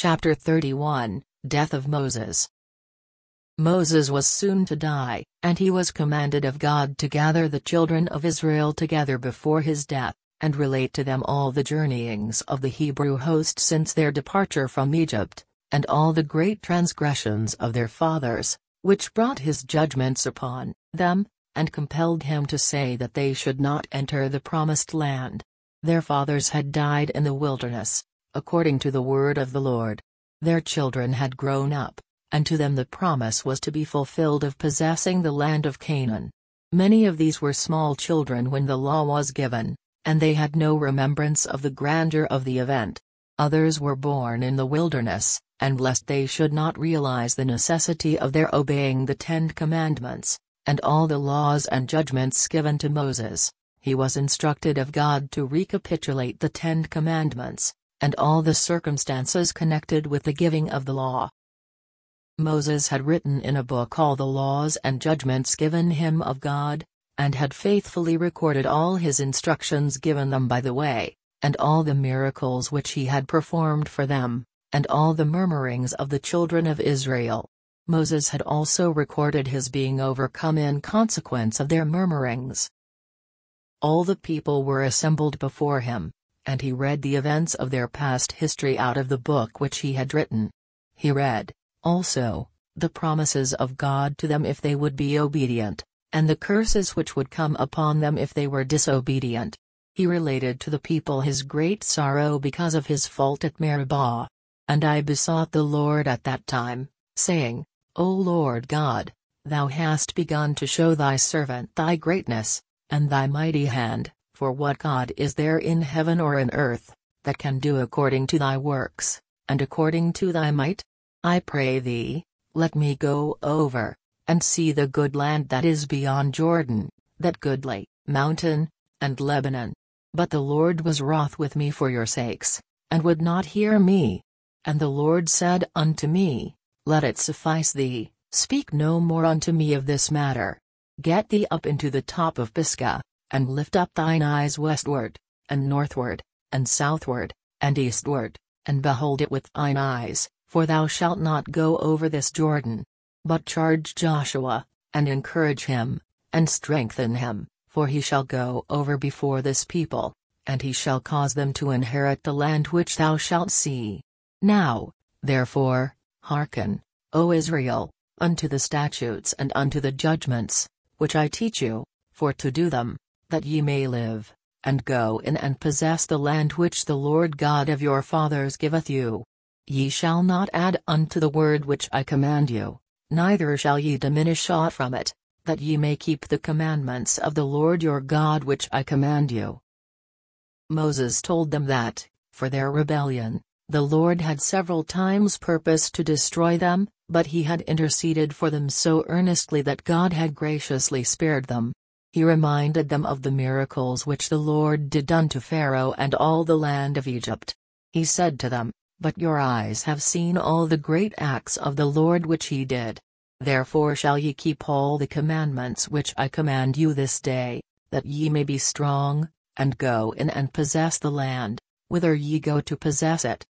Chapter 31, Death of Moses. Moses was soon to die, and he was commanded of God to gather the children of Israel together before his death, and relate to them all the journeyings of the Hebrew host since their departure from Egypt, and all the great transgressions of their fathers, which brought his judgments upon them, and compelled him to say that they should not enter the promised land. Their fathers had died in the wilderness, according to the word of the Lord. Their children had grown up, and to them the promise was to be fulfilled of possessing the land of Canaan. Many of these were small children when the law was given, and they had no remembrance of the grandeur of the event. Others were born in the wilderness, and lest they should not realize the necessity of their obeying the 10 Commandments, and all the laws and judgments given to Moses, he was instructed of God to recapitulate the 10 Commandments, and all the circumstances connected with the giving of the law. Moses had written in a book all the laws and judgments given him of God, and had faithfully recorded all his instructions given them by the way, and all the miracles which he had performed for them, and all the murmurings of the children of Israel. Moses had also recorded his being overcome in consequence of their murmurings. All the people were assembled before him, and he read the events of their past history out of the book which he had written. He read, also, the promises of God to them if they would be obedient, and the curses which would come upon them if they were disobedient. He related to the people his great sorrow because of his fault at Meribah. And I besought the Lord at that time, saying, O Lord God, thou hast begun to show thy servant thy greatness, and thy mighty hand. For what God is there in heaven or in earth, that can do according to thy works, and according to thy might? I pray thee, let me go over, and see the good land that is beyond Jordan, that goodly mountain, and Lebanon. But the Lord was wroth with me for your sakes, and would not hear me. And the Lord said unto me, Let it suffice thee, speak no more unto me of this matter. Get thee up into the top of Pisgah, and lift up thine eyes westward, and northward, and southward, and eastward, and behold it with thine eyes, for thou shalt not go over this Jordan. But charge Joshua, and encourage him, and strengthen him, for he shall go over before this people, and he shall cause them to inherit the land which thou shalt see. Now, therefore, hearken, O Israel, unto the statutes and unto the judgments, which I teach you, for to do them, that ye may live, and go in and possess the land which the Lord God of your fathers giveth you. Ye shall not add unto the word which I command you, neither shall ye diminish aught from it, that ye may keep the commandments of the Lord your God which I command you. Moses told them that, for their rebellion, the Lord had several times purposed to destroy them, but he had interceded for them so earnestly that God had graciously spared them. He reminded them of the miracles which the Lord did unto Pharaoh and all the land of Egypt. He said to them, But your eyes have seen all the great acts of the Lord which he did. Therefore shall ye keep all the commandments which I command you this day, that ye may be strong, and go in and possess the land, whither ye go to possess it.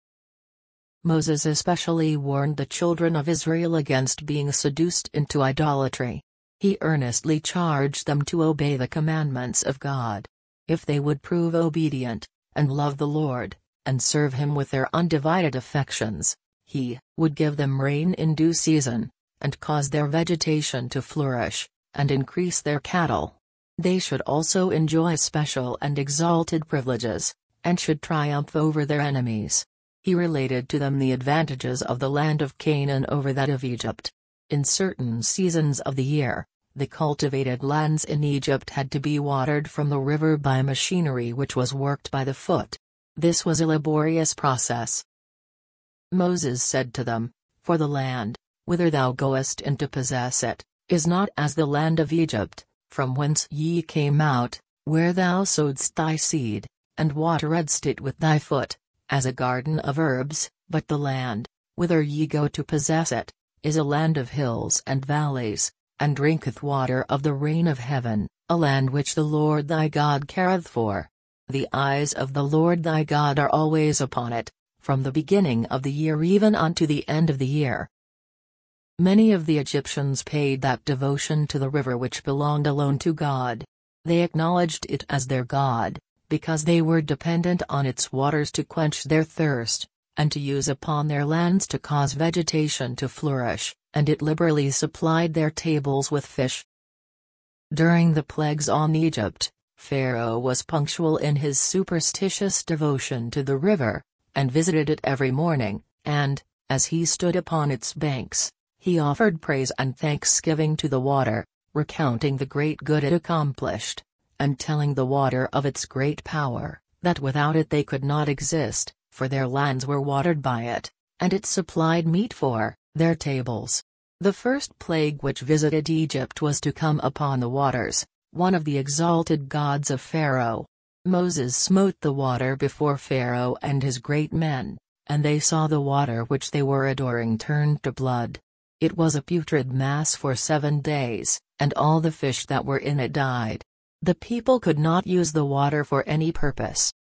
Moses especially warned the children of Israel against being seduced into idolatry. He earnestly charged them to obey the commandments of God. If they would prove obedient, and love the Lord, and serve him with their undivided affections, he would give them rain in due season, and cause their vegetation to flourish, and increase their cattle. They should also enjoy special and exalted privileges, and should triumph over their enemies. He related to them the advantages of the land of Canaan over that of Egypt. In certain seasons of the year, the cultivated lands in Egypt had to be watered from the river by machinery which was worked by the foot. This was a laborious process. Moses said to them, For the land, whither thou goest in to possess it, is not as the land of Egypt, from whence ye came out, where thou sowedst thy seed, and wateredst it with thy foot, as a garden of herbs, but the land, whither ye go to possess it, is a land of hills and valleys, and drinketh water of the rain of heaven, a land which the Lord thy God careth for. The eyes of the Lord thy God are always upon it, from the beginning of the year even unto the end of the year. Many of the Egyptians paid that devotion to the river which belonged alone to God. They acknowledged it as their God, because they were dependent on its waters to quench their thirst, and to use upon their lands to cause vegetation to flourish, and it liberally supplied their tables with fish. During the plagues on Egypt, Pharaoh was punctual in his superstitious devotion to the river, and visited it every morning, and, as he stood upon its banks, he offered praise and thanksgiving to the water, recounting the great good it accomplished, and telling the water of its great power, that without it they could not exist, for their lands were watered by it, and it supplied meat for their tables. The first plague which visited Egypt was to come upon the waters, one of the exalted gods of Pharaoh. Moses smote the water before Pharaoh and his great men, and they saw the water which they were adoring turned to blood. It was a putrid mass for 7 days, and all the fish that were in it died. The people could not use the water for any purpose.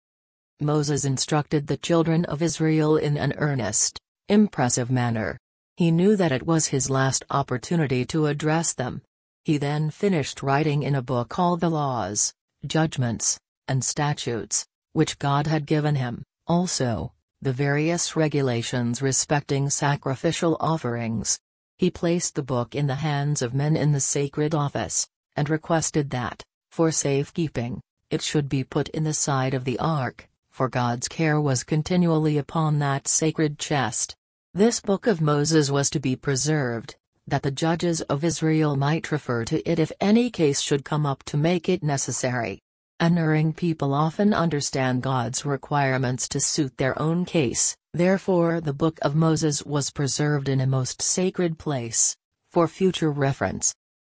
Moses instructed the children of Israel in an earnest, impressive manner. He knew that it was his last opportunity to address them. He then finished writing in a book all the laws, judgments, and statutes, which God had given him, also the various regulations respecting sacrificial offerings. He placed the book in the hands of men in the sacred office, and requested that, for safekeeping, it should be put in the side of the ark, for God's care was continually upon that sacred chest. This book of Moses was to be preserved, that the judges of Israel might refer to it if any case should come up to make it necessary. An erring people often understand God's requirements to suit their own case, therefore the book of Moses was preserved in a most sacred place, for future reference.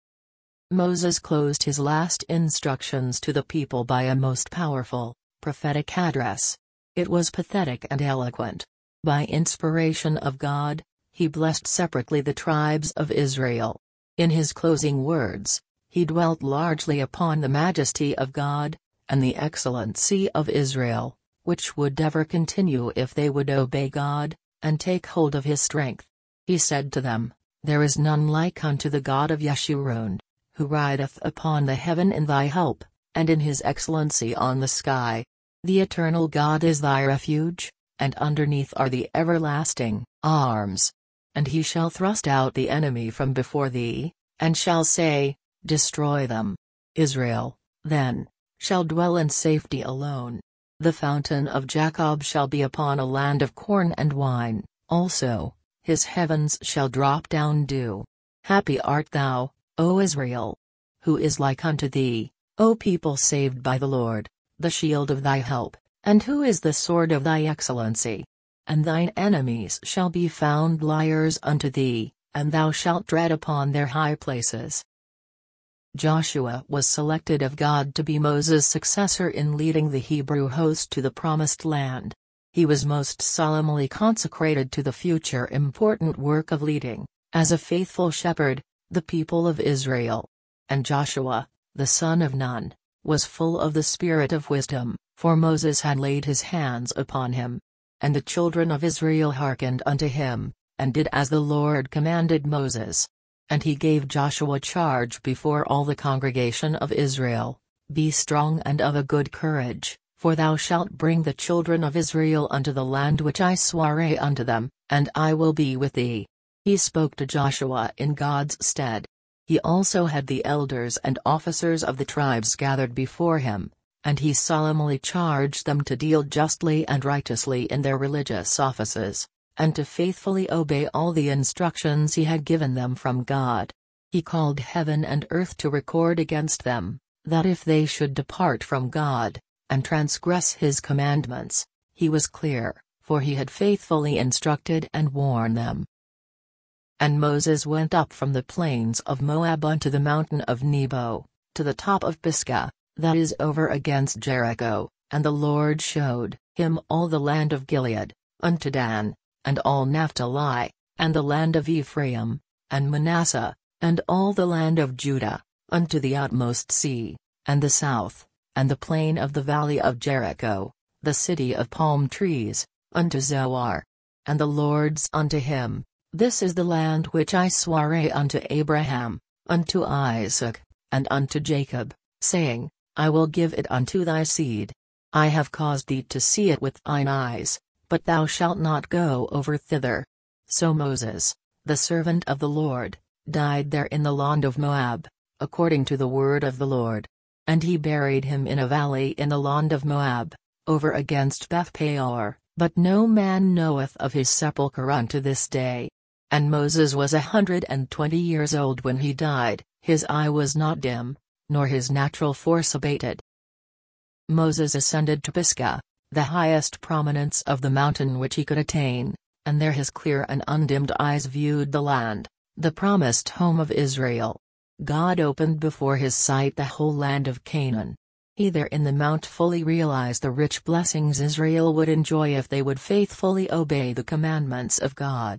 Moses closed his last instructions to the people by a most powerful, prophetic address. It was pathetic and eloquent. By inspiration of God, he blessed separately the tribes of Israel. In his closing words, he dwelt largely upon the majesty of God, and the excellency of Israel, which would ever continue if they would obey God, and take hold of his strength. He said to them, "There is none like unto the God of Yeshurun, who rideth upon the heaven in thy help, and in his excellency on the sky. The eternal God is thy refuge, and underneath are the everlasting arms. And he shall thrust out the enemy from before thee, and shall say, Destroy them. Israel, then, shall dwell in safety alone. The fountain of Jacob shall be upon a land of corn and wine, also, his heavens shall drop down dew. Happy art thou, O Israel! Who is like unto thee, O people saved by the Lord, the shield of thy help, and who is the sword of thy excellency? And thine enemies shall be found liars unto thee, and thou shalt tread upon their high places." Joshua was selected of God to be Moses' successor in leading the Hebrew host to the Promised Land. He was most solemnly consecrated to the future important work of leading, as a faithful shepherd, the people of Israel. And Joshua, the son of Nun, was full of the spirit of wisdom, for Moses had laid his hands upon him. And the children of Israel hearkened unto him, and did as the Lord commanded Moses. And he gave Joshua charge before all the congregation of Israel, Be strong and of a good courage, for thou shalt bring the children of Israel unto the land which I sware unto them, and I will be with thee. He spoke to Joshua in God's stead. He also had the elders and officers of the tribes gathered before him, and he solemnly charged them to deal justly and righteously in their religious offices, and to faithfully obey all the instructions he had given them from God. He called heaven and earth to record against them, that if they should depart from God, and transgress his commandments, he was clear, for he had faithfully instructed and warned them. And Moses went up from the plains of Moab unto the mountain of Nebo, to the top of Pisgah, that is over against Jericho, and the Lord showed him all the land of Gilead, unto Dan, and all Naphtali, and the land of Ephraim, and Manasseh, and all the land of Judah, unto the utmost sea, and the south, and the plain of the valley of Jericho, the city of palm trees, unto Zoar. And the Lord's unto him, This is the land which I sware unto Abraham, unto Isaac, and unto Jacob, saying, I will give it unto thy seed. I have caused thee to see it with thine eyes, but thou shalt not go over thither. So Moses, the servant of the Lord, died there in the land of Moab, according to the word of the Lord. And he buried him in a valley in the land of Moab, over against Beth-peor, but no man knoweth of his sepulchre unto this day. And Moses was 120 years old when he died, his eye was not dim, nor his natural force abated. Moses ascended to Pisgah, the highest prominence of the mountain which he could attain, and there his clear and undimmed eyes viewed the land, the promised home of Israel. God opened before his sight the whole land of Canaan. He there in the mount fully realized the rich blessings Israel would enjoy if they would faithfully obey the commandments of God.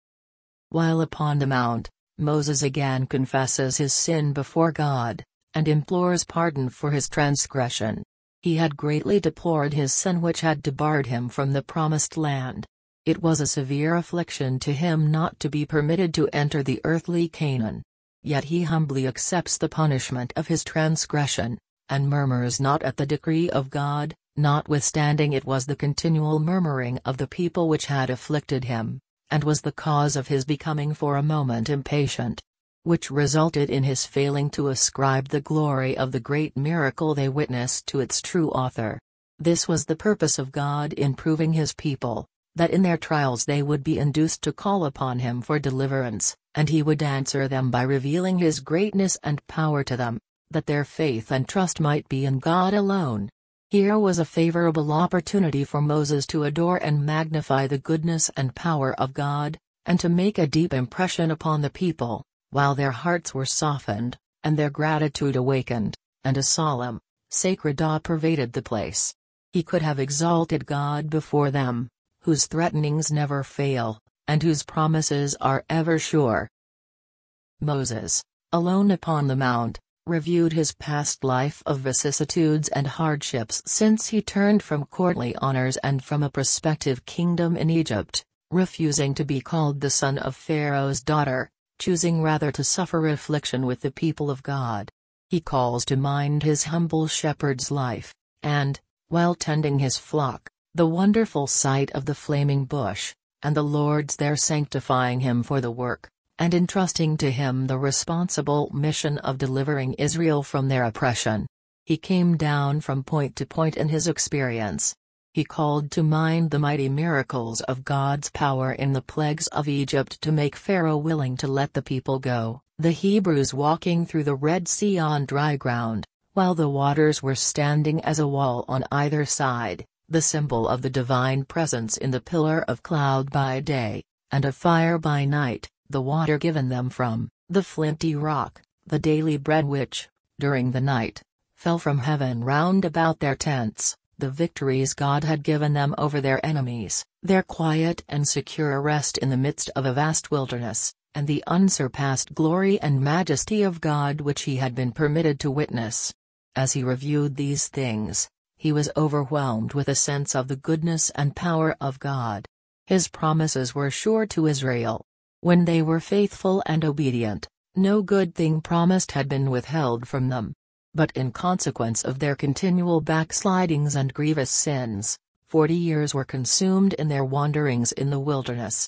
While upon the mount, Moses again confesses his sin before God, and implores pardon for his transgression. He had greatly deplored his sin which had debarred him from the promised land. It was a severe affliction to him not to be permitted to enter the earthly Canaan. Yet he humbly accepts the punishment of his transgression, and murmurs not at the decree of God, notwithstanding it was the continual murmuring of the people which had afflicted him, and was the cause of his becoming for a moment impatient, which resulted in his failing to ascribe the glory of the great miracle they witnessed to its true author. This was the purpose of God in proving his people, that in their trials they would be induced to call upon him for deliverance, and he would answer them by revealing his greatness and power to them, that their faith and trust might be in God alone. Here was a favorable opportunity for Moses to adore and magnify the goodness and power of God, and to make a deep impression upon the people, while their hearts were softened, and their gratitude awakened, and a solemn, sacred awe pervaded the place. He could have exalted God before them, whose threatenings never fail, and whose promises are ever sure. Moses, alone upon the mount, reviewed his past life of vicissitudes and hardships since he turned from courtly honors and from a prospective kingdom in Egypt, refusing to be called the son of Pharaoh's daughter, choosing rather to suffer affliction with the people of God. He calls to mind his humble shepherd's life, and, while tending his flock, the wonderful sight of the flaming bush, and the Lord's there sanctifying him for the work, and entrusting to him the responsible mission of delivering Israel from their oppression. He came down from point to point in his experience. He called to mind the mighty miracles of God's power in the plagues of Egypt to make Pharaoh willing to let the people go, the Hebrews walking through the Red Sea on dry ground, while the waters were standing as a wall on either side, the symbol of the divine presence in the pillar of cloud by day, and of fire by night, the water given them from the flinty rock, the daily bread which, during the night, fell from heaven round about their tents, the victories God had given them over their enemies, their quiet and secure rest in the midst of a vast wilderness, and the unsurpassed glory and majesty of God which he had been permitted to witness. As he reviewed these things, he was overwhelmed with a sense of the goodness and power of God. His promises were sure to Israel. When they were faithful and obedient, no good thing promised had been withheld from them. But in consequence of their continual backslidings and grievous sins, 40 years were consumed in their wanderings in the wilderness.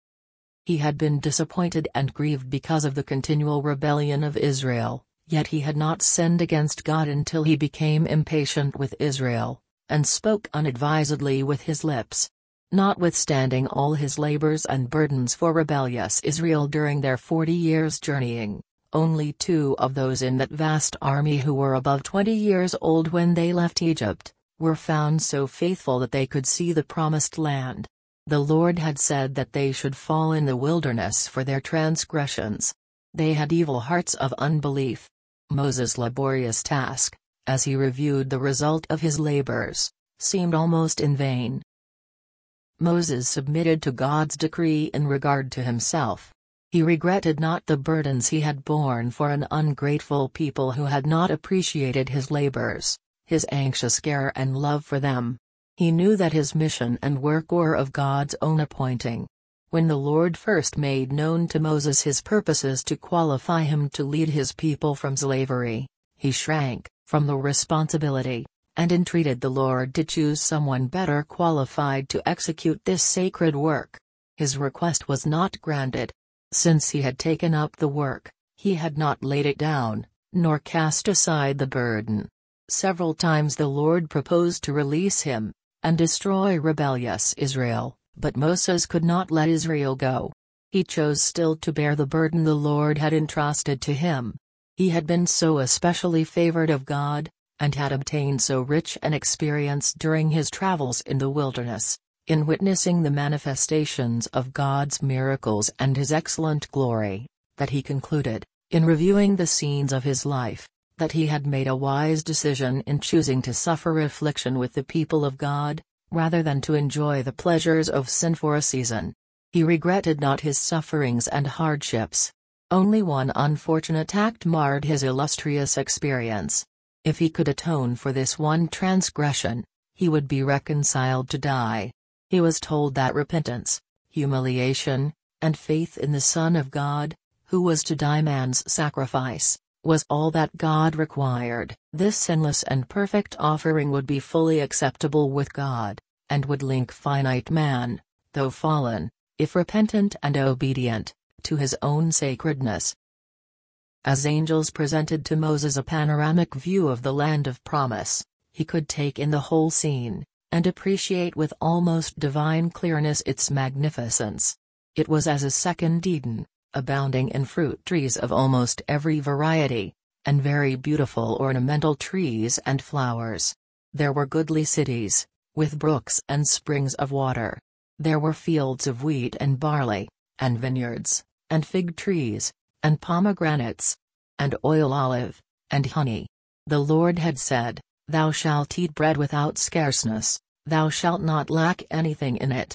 He had been disappointed and grieved because of the continual rebellion of Israel, yet he had not sinned against God until he became impatient with Israel, and spoke unadvisedly with his lips. Notwithstanding all his labors and burdens for rebellious Israel during their 40 years' journeying, only 2 of those in that vast army who were above 20 years old when they left Egypt, were found so faithful that they could see the promised land. The Lord had said that they should fall in the wilderness for their transgressions. They had evil hearts of unbelief. Moses' laborious task, as he reviewed the result of his labors, seemed almost in vain. Moses submitted to God's decree in regard to himself. He regretted not the burdens he had borne for an ungrateful people who had not appreciated his labors, his anxious care and love for them. He knew that his mission and work were of God's own appointing. When the Lord first made known to Moses his purposes to qualify him to lead his people from slavery, he shrank from the responsibility, and entreated the Lord to choose someone better qualified to execute this sacred work. His request was not granted. Since he had taken up the work, he had not laid it down, nor cast aside the burden. Several times the Lord proposed to release him, and destroy rebellious Israel, but Moses could not let Israel go. He chose still to bear the burden the Lord had entrusted to him. He had been so especially favored of God, and had obtained so rich an experience during his travels in the wilderness, in witnessing the manifestations of God's miracles and his excellent glory, that he concluded, in reviewing the scenes of his life, that he had made a wise decision in choosing to suffer affliction with the people of God, rather than to enjoy the pleasures of sin for a season. He regretted not his sufferings and hardships. Only one unfortunate act marred his illustrious experience. If he could atone for this one transgression, he would be reconciled to die. He was told that repentance, humiliation, and faith in the Son of God, who was to die man's sacrifice, was all that God required. This sinless and perfect offering would be fully acceptable with God, and would link finite man, though fallen, if repentant and obedient, to his own sacredness. As angels presented to Moses a panoramic view of the land of promise, he could take in the whole scene, and appreciate with almost divine clearness its magnificence. It was as a second Eden, abounding in fruit trees of almost every variety, and very beautiful ornamental trees and flowers. There were goodly cities, with brooks and springs of water. There were fields of wheat and barley, and vineyards, and fig trees, and pomegranates, and oil olive, and honey. The Lord had said, "Thou shalt eat bread without scarceness, thou shalt not lack anything in it."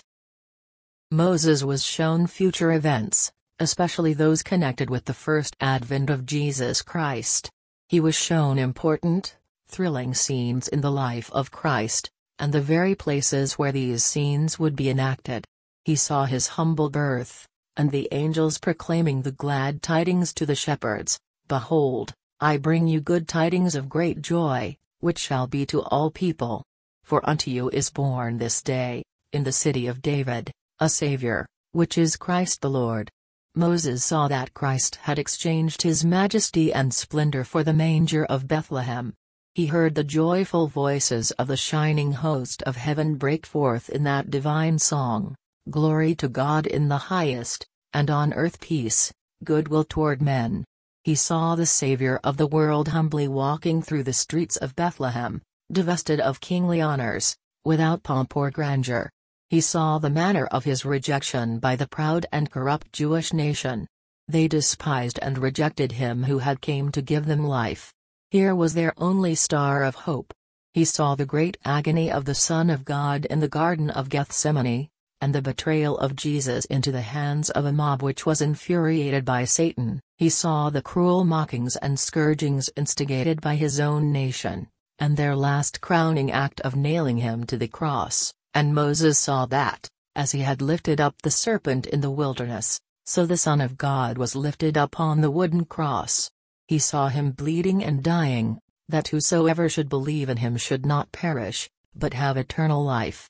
Moses was shown future events, especially those connected with the first advent of Jesus Christ. He was shown important, thrilling scenes in the life of Christ, and the very places where these scenes would be enacted. He saw his humble birth, and the angels proclaiming the glad tidings to the shepherds, "Behold, I bring you good tidings of great joy, which shall be to all people. For unto you is born this day, in the city of David, a Savior, which is Christ the Lord." Moses saw that Christ had exchanged his majesty and splendor for the manger of Bethlehem. He heard the joyful voices of the shining host of heaven break forth in that divine song, "Glory to God in the highest, and on earth peace, goodwill toward men." He saw the Savior of the world humbly walking through the streets of Bethlehem, divested of kingly honors, without pomp or grandeur. He saw the manner of his rejection by the proud and corrupt Jewish nation. They despised and rejected him who had came to give them life. Here was their only star of hope. He saw the great agony of the Son of God in the Garden of Gethsemane, and the betrayal of Jesus into the hands of a mob which was infuriated by Satan. He saw the cruel mockings and scourgings instigated by his own nation, and their last crowning act of nailing him to the cross. And Moses saw that, as he had lifted up the serpent in the wilderness, so the Son of God was lifted up on the wooden cross. He saw him bleeding and dying, that whosoever should believe in him should not perish, but have eternal life.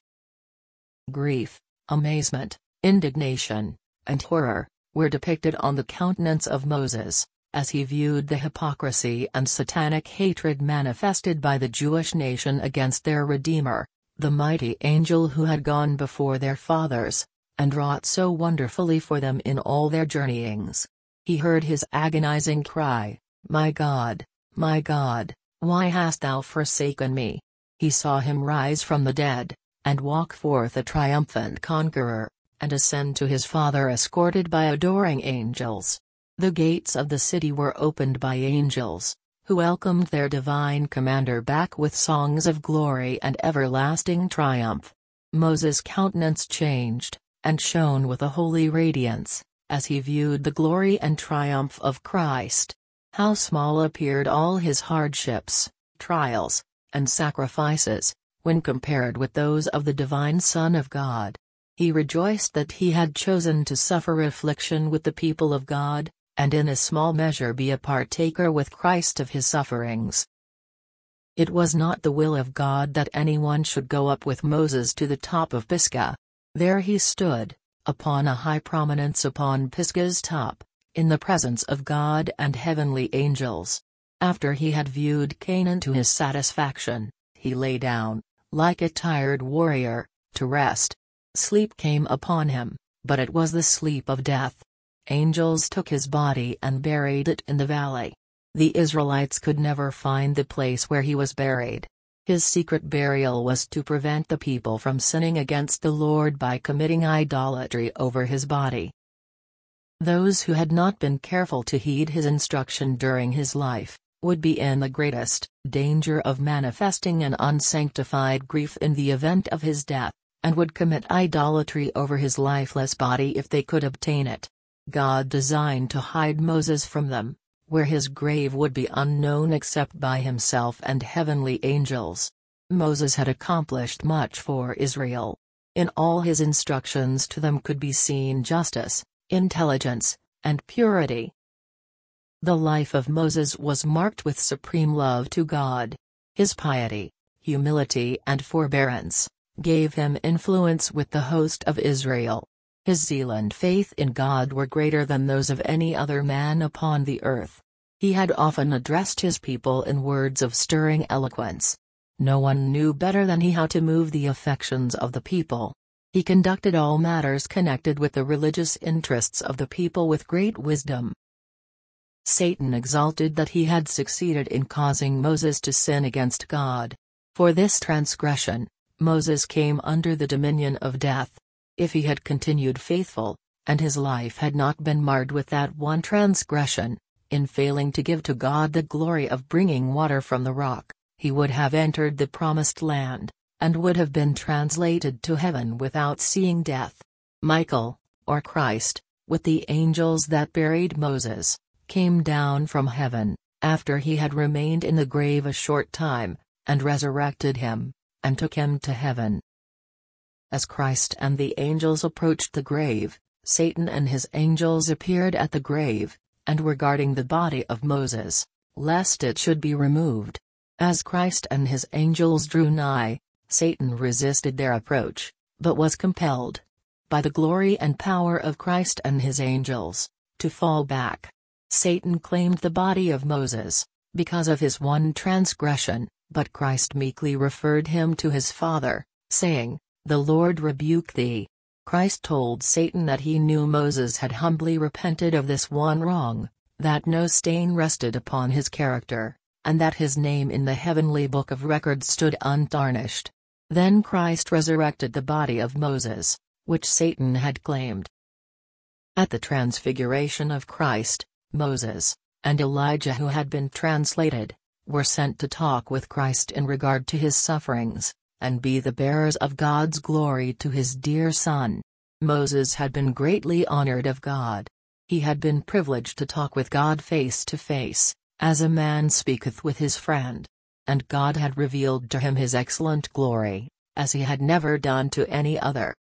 Grief, amazement, indignation, and horror were depicted on the countenance of Moses, as he viewed the hypocrisy and satanic hatred manifested by the Jewish nation against their Redeemer, the mighty angel who had gone before their fathers, and wrought so wonderfully for them in all their journeyings. He heard his agonizing cry, my God, why hast thou forsaken me?" He saw him rise from the dead, and walk forth a triumphant conqueror, and ascend to his Father escorted by adoring angels. The gates of the city were opened by angels, who welcomed their divine commander back with songs of glory and everlasting triumph. Moses' countenance changed, and shone with a holy radiance, as he viewed the glory and triumph of Christ. How small appeared all his hardships, trials, and sacrifices, when compared with those of the divine Son of God. He rejoiced that he had chosen to suffer affliction with the people of God, and in a small measure be a partaker with Christ of his sufferings. It was not the will of God that anyone should go up with Moses to the top of Pisgah. There he stood, upon a high prominence upon Pisgah's top, in the presence of God and heavenly angels. After he had viewed Canaan to his satisfaction, he lay down, like a tired warrior, to rest. Sleep came upon him, but it was the sleep of death. Angels took his body and buried it in the valley. The Israelites could never find the place where he was buried. His secret burial was to prevent the people from sinning against the Lord by committing idolatry over his body. Those who had not been careful to heed his instruction during his life, would be in the greatest danger of manifesting an unsanctified grief in the event of his death, and would commit idolatry over his lifeless body if they could obtain it. God designed to hide Moses from them, where his grave would be unknown except by himself and heavenly angels. Moses had accomplished much for Israel. In all his instructions to them could be seen justice, intelligence, and purity. The life of Moses was marked with supreme love to God. His piety, humility and forbearance gave him influence with the host of Israel. His zeal and faith in God were greater than those of any other man upon the earth. He had often addressed his people in words of stirring eloquence. No one knew better than he how to move the affections of the people. He conducted all matters connected with the religious interests of the people with great wisdom. Satan exulted that he had succeeded in causing Moses to sin against God. For this transgression, Moses came under the dominion of death. If he had continued faithful, and his life had not been marred with that one transgression, in failing to give to God the glory of bringing water from the rock, he would have entered the promised land, and would have been translated to heaven without seeing death. Michael, or Christ, with the angels that buried Moses, came down from heaven, after he had remained in the grave a short time, and resurrected him, and took him to heaven. As Christ and the angels approached the grave, Satan and his angels appeared at the grave, and were guarding the body of Moses, lest it should be removed. As Christ and his angels drew nigh, Satan resisted their approach, but was compelled, by the glory and power of Christ and his angels, to fall back. Satan claimed the body of Moses, because of his one transgression, but Christ meekly referred him to his Father, saying, "The Lord rebuke thee." Christ told Satan that he knew Moses had humbly repented of this one wrong, that no stain rested upon his character, and that his name in the heavenly book of records stood untarnished. Then Christ resurrected the body of Moses, which Satan had claimed. At the transfiguration of Christ, Moses, and Elijah, who had been translated, were sent to talk with Christ in regard to his sufferings, and be the bearers of God's glory to his dear Son. Moses had been greatly honored of God. He had been privileged to talk with God face to face, as a man speaketh with his friend. And God had revealed to him his excellent glory, as he had never done to any other.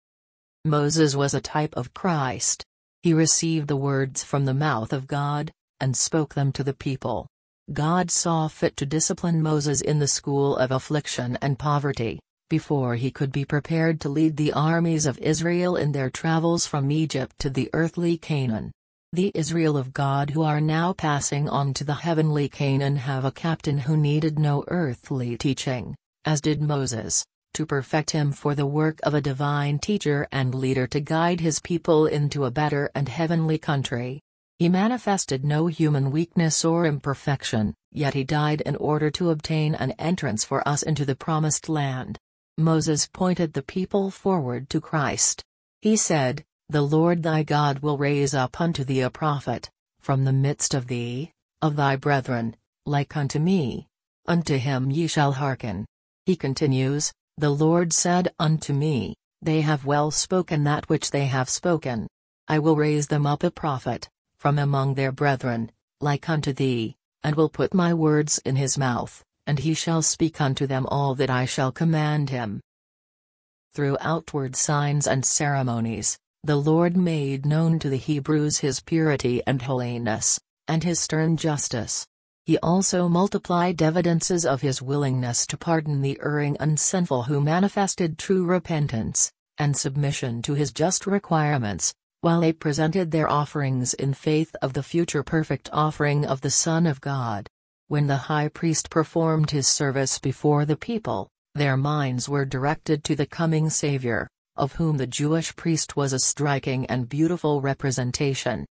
Moses was a type of Christ. He received the words from the mouth of God, and spoke them to the people. God saw fit to discipline Moses in the school of affliction and poverty, before he could be prepared to lead the armies of Israel in their travels from Egypt to the earthly Canaan. The Israel of God who are now passing on to the heavenly Canaan have a captain who needed no earthly teaching, as did Moses, to perfect him for the work of a divine teacher and leader to guide his people into a better and heavenly country. He manifested no human weakness or imperfection, yet he died in order to obtain an entrance for us into the promised land. Moses pointed the people forward to Christ. He said, "The Lord thy God will raise up unto thee a prophet, from the midst of thee, of thy brethren, like unto me. Unto him ye shall hearken." He continues, "The Lord said unto me, They have well spoken that which they have spoken. I will raise them up a prophet, from among their brethren, like unto thee, and will put my words in his mouth, and he shall speak unto them all that I shall command him. Through outward signs and ceremonies, the Lord made known to the Hebrews his purity and holiness, and his stern justice. He also multiplied evidences of his willingness to pardon the erring and sinful who manifested true repentance and submission to his just requirements, while they presented their offerings in faith of the future perfect offering of the Son of God. When the high priest performed his service before the people, their minds were directed to the coming Savior, of whom the Jewish priest was a striking and beautiful representation.